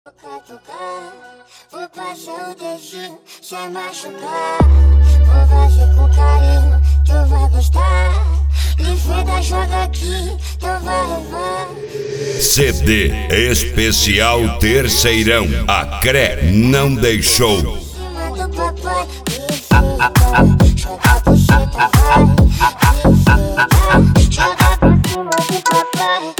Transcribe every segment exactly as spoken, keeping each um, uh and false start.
Vou passar o dedinho sem machucar. Vou fazer com carinho, tu vai gostar. Livre joga aqui, tu vai levar. C D especial Terceirão. A C R E não deixou. Em cima do papai, joga por cima, vai. Joga por cima do papai.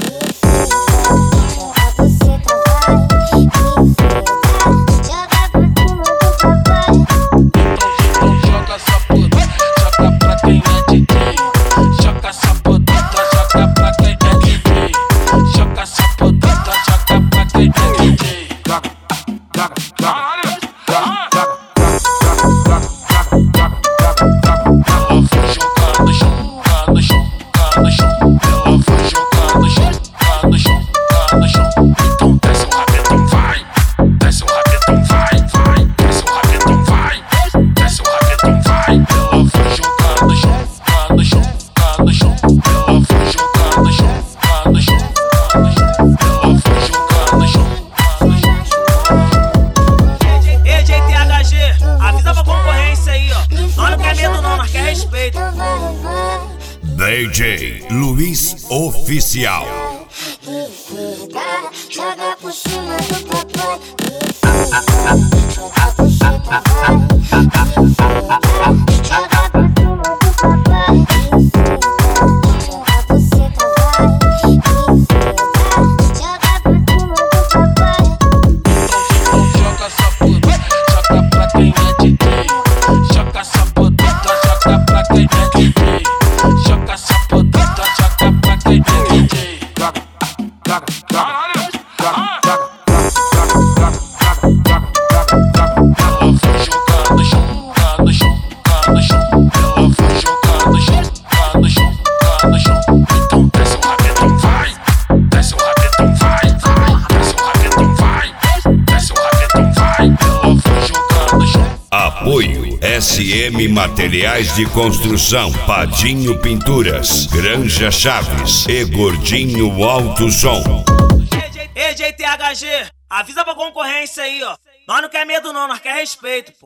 D J Luiz Oficial. Joga por cima do papai. Joga por cima, vai. Joga por cima do papai. Joga por cima, vai. Joga por cima do papai. Joga essa puta, joga pra quem é D J. Joga essa puta, joga pra quem é D J. Joga essa puta, joga pra quem é D J. Joga, joga, joga. Ela vai jogar no chão, no chão, no chão. Ela vai jogar no chão, no chão, no chão. Então desce o rabetão, vai. Desce o rabetão, vai, vai. Desce o rabetão, vai. Desce o rabetão, vai. Ela vai jogar no chão. Apoio S M Materiais de Construção, Padinho Pinturas, Granja Chaves e Gordinho Alto Som. E J T H G, avisa pra concorrência aí, ó. Nós não quer medo não, nós quer respeito, pô.